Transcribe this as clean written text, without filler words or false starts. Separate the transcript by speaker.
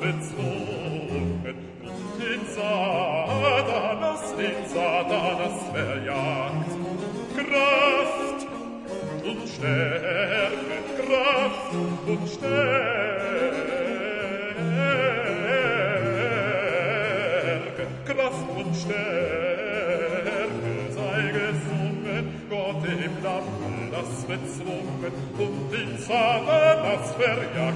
Speaker 1: bezwungen, und den Satanas verjagt. Kraft und Stärke, Kraft und Stärke, Kraft und Stärke sei gesungen, Gott im Lamm das bezwungen und den Satanas verjagt.